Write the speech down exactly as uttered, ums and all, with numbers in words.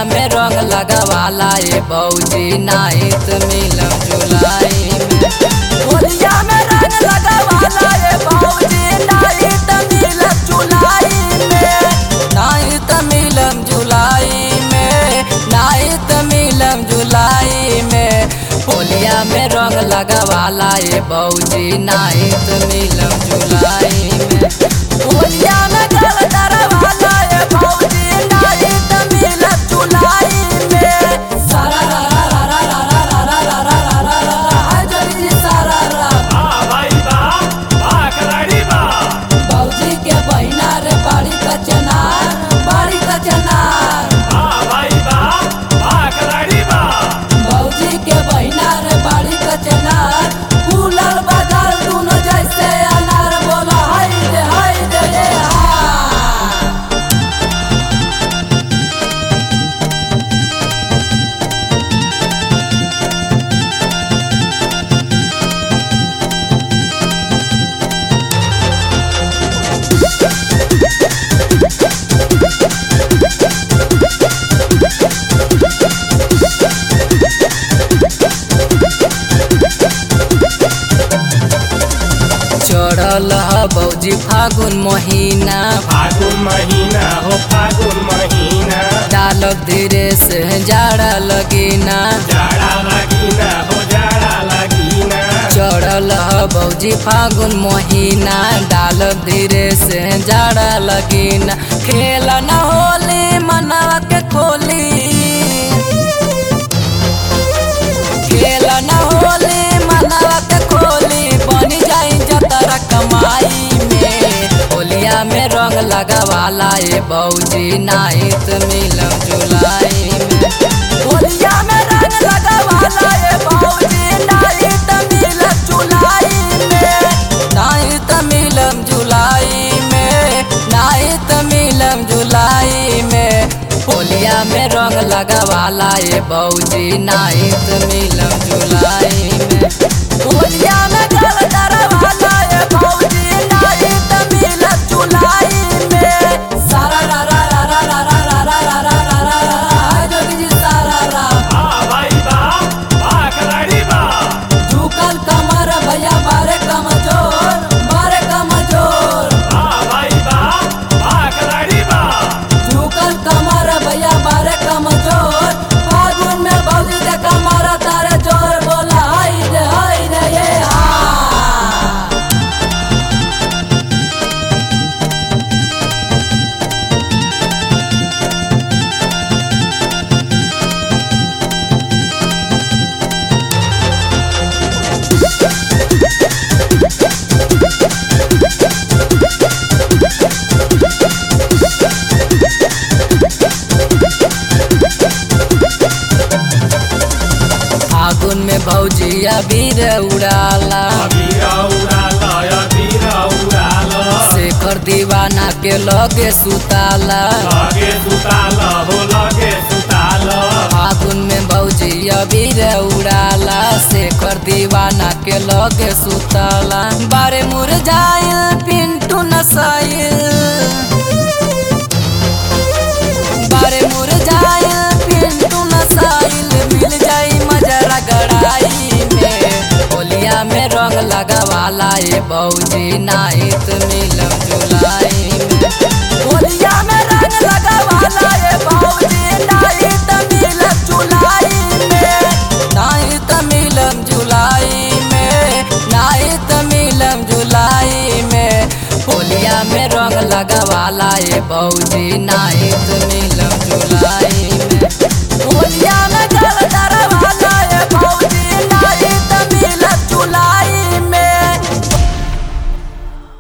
में रंग लगवाला ए बौजी नाइत मिलम जुलाई में। होलिया में रंग लगवाला ए बौजी नाइत मिलम जुलाई में। नाइत मिलम जुलाई में, नाइत मिलम जुलाई में। होलिया में रंग लगवाला ए बौजी नाइत मिलम जुलाई में। होलिया में गल दरवाला ए बौजी नाइत मिलम जुलाई में। सारा रा रा रा रा रा रा रा रा रा रा रा रा रा हाय जल्दी सारा रा। बा भाई बा, बा खिलाड़ी बा। बौजी के बहिना रे बाड़ी कचनार, बाड़ी कचनार। बा भाई बा, बा खिलाड़ी बा। बौजी के बहिना रे बाड़ी कचनार। फूलल बाजार दोनों जैसे अनार बोला हाय रे हाय रे ये हा। चढ़ल ह बौजी फागुन महीना, फागुन महीना हो फागुन महीना। डालब धीरे से जाड़ा लगीना। जाड़ा लगीना हो जाड़ा लगीना। चढ़ल ह बौजी फागुन महीना, डालब धीरे से जाड़ा लगीना। खेल न होली मनवा के खोली, खेल न होली मनवा के खोली। बनी जाई जतरा कमाई में। होलिया में रंग लगवाला ए बौजी नाइत मिलम जुलाई में। होलिया में रंग लगवाला ए बौजी नाइत मिलम जुलाई में। नाइत मिलम जुलाई में, नाइत मिलम जुलाई में। होलिया में रंग लगवाला ए बौजी नाइत मिलम जुलाई में। होलिया में गल दरवाला ए बौजी नाइत मिलम जुलाई में। सारा रा रा रा रा रा रा रा रा रा रा रा रा रा हाय जोगी सारा रा। बा भाई बा, बा खिलाड़ी बा। झुकल कमर भैया मारे कमजोर, मारे कमजोर। बा भाई बा, बा खिलाड़ी बा। झुकल कमर भैया मारे कमजोर। फागुन में बौजी देखा मारा तारे जोर बोला हाय रे हाय रे ये हा। फागुन में भौजी अबीर उड़ाला, अबीरा उड़ाला, अबीरा उड़ाला। शेखर दीवाना के लगे सुताला। लगे सुताला हो लगे सुताला। फागुन में भौजी अबीर उड़ाला, शेखर दीवाना के लगे सुताला। बारे मुरझाइल पिंटू नसाइल, बारे मुरझाइल पिंटू नसाइल। मिल जाई मजरा गड़ाई में। होलिया में रंग लगवाला ए बौजी नाइत मिलम जुलाई में। होलिया में रंग लगवाला ए बौजी नाइत मिलम जुलाई में। नाइत मिलम जुलाई में, नाइत मिलम जुलाई में। होलिया में रंग लगवाला ए बौजी नाइत मिलम जुलाई में।